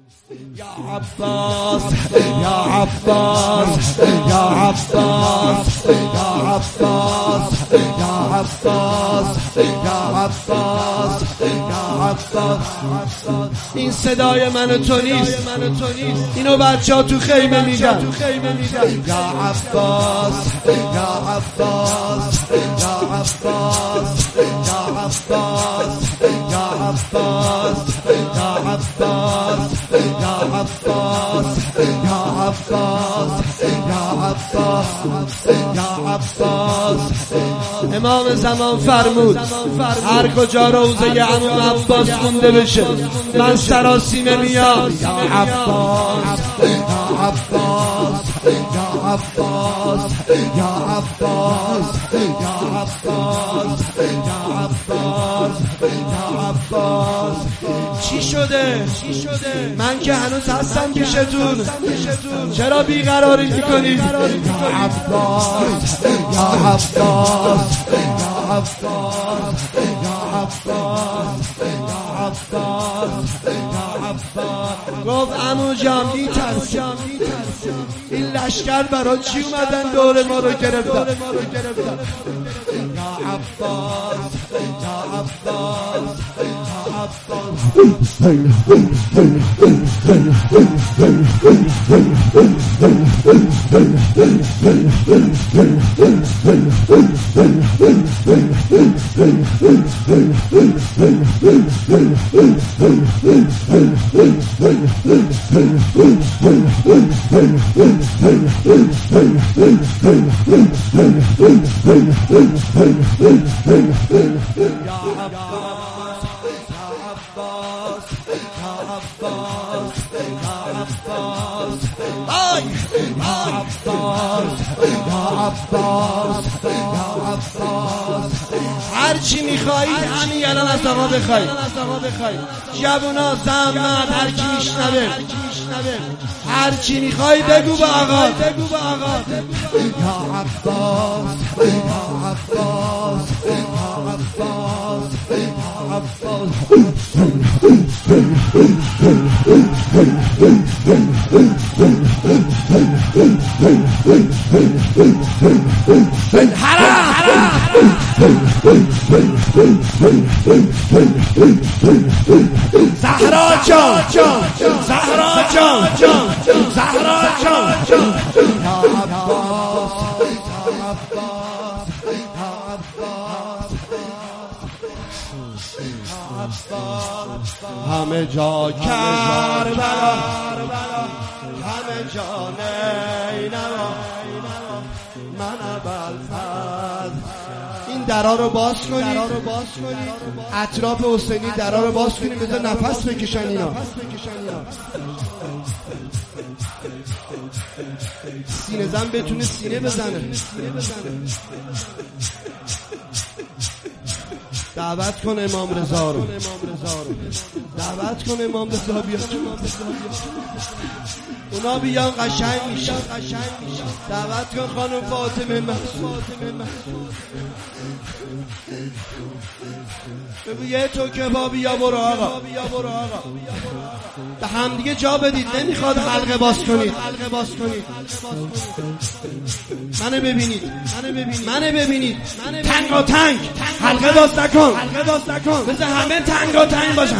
یا عباس یا عباس یا عباس یا عباس یا عباس یا عباس یا عباس. این صدای من و تو نیست، اینو بچه‌ها تو خیمه میگن. یا عباس یا عباس یا عباس یا عباس یا عباس یا عباس یا عباس یا عباس یا عباس یا عباس. امام زمان فرمود هر کجا روزه عمو عباس خونده بشه من سراسیمه میام. یا عباس یا عباس یا عباس یا عباس یا عباس یا عباس یا عباس. چی شده؟ من که هنوز هستم پیشتون، چرا بیقراری میکنید؟ یا عباس یا عباس یا عباس یا عباس یا عباس یا عباس. گفت عمو جان میترسم، این لشکر برای چی اومدن دور ما رو گرفتن؟ یا عباس یا عباس یا عباس. هر چی میخوایی همین الان از آقا بخوایی. جوونا زحمت هر کی میشنوه هر چی میخوایی بگو به آقا. یا عباس یا عباس یا عباس یا زهرا جان زهرا جان زهرا جان. یا عباس یا عباس یا عباس یا عباس. همه جا کربلا همه جا نینوا من ابوالفضل. این درا رو باز کنید، اطراف حسینی درا رو باز کنید، بذار نفس بکشن اینا. سینه زن بتونه سینه بزنه. دعوت کن امام رضا رو، دعوت کن امام رضا بیاد، اونا بیان قشنگ میشن. دعوت کن خانم فاطمه محسود، بگو یه تو کبابی یا برو آقا. به هم دیگه جا بدید، نمیخواد حلقه باز کنید. منو ببینید تنگا تنگ، حلقه باز نکن، بذار همه تنگا تنگ باشن.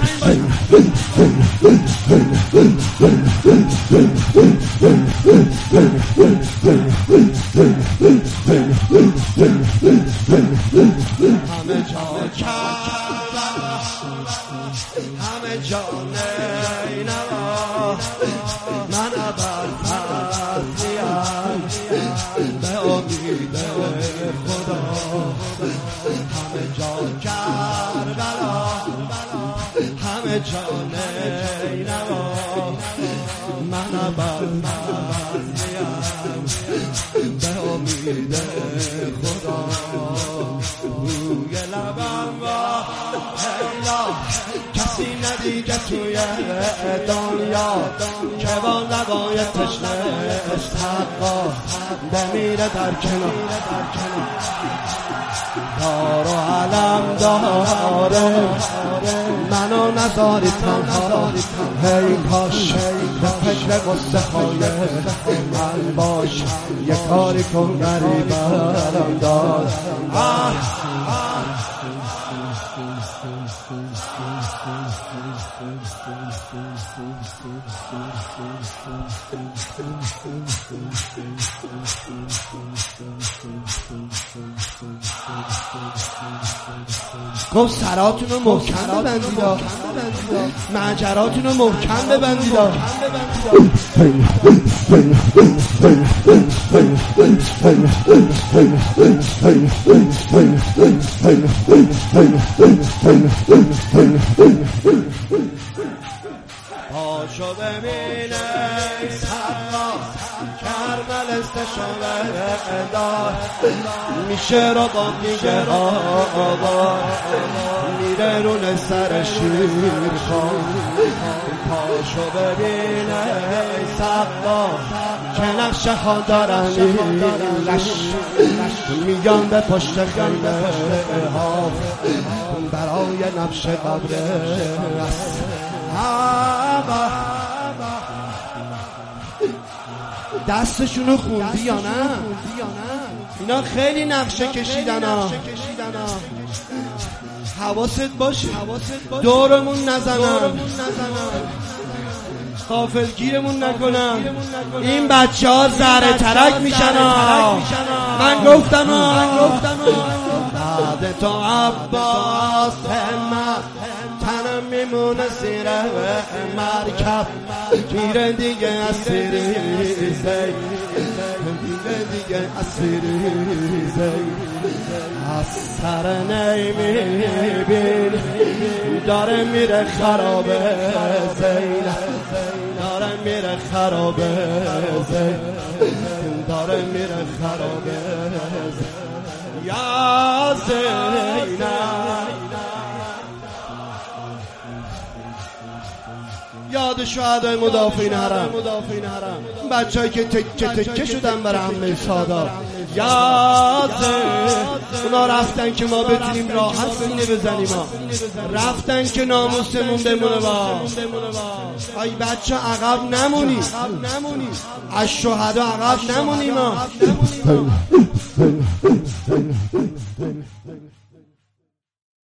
همه جا کربلا همه جا نینوا من ابوالفضلیم به امید خدا. همه جا کربلا همه جا نینوا من ابوالفضلیم به امید خدا. روی لبم و کسی ندیده توی دنیا که با لبای تشنه‌اش حقا بمیره در کنار. دار و علم داره منو نذاری تنها، هی کاش به فکر قصه های من باش، یه کاری کن غریبم دار. گفت سراتون رو محکم ببندید، معجراتون رو محکم ببندید. پاشو ببین ای سقا، کربل استشاره دار، میشه رو با میگه آقا، میره رون سر شیر کن. پاشو ببین ای سقا که نقشه ها دارن لش، میگم به پشت خیمه ها برای نبش قبر است. دستشونو خوندی یا نه؟ اینا خیلی نقشه کشیدن ها، حواست باشه دورمون نزنن، غافلگیرمون نکنن. این بچه ها زهره ترک میشن ها، من گفتم بعد تو عباس همت تنم میمونه زیر مرکب، میره دیگه اسیری زی، میره دیگه اسیری زی. از سر نمیبین داره میره خرابه زینب، داره میره خرابه زینب، داره میره خرابه یا زینب. یاد شهدای مدافعین حرم، بچه‌ای که تکه شدن برای عمه سادات، یاد اونا رفتن که ما بتونیم راحت سینه بزنیم، رفتن که ناموسمون بمونه. ای بچه عقب نمونی، از شهدا عقب نمونیم.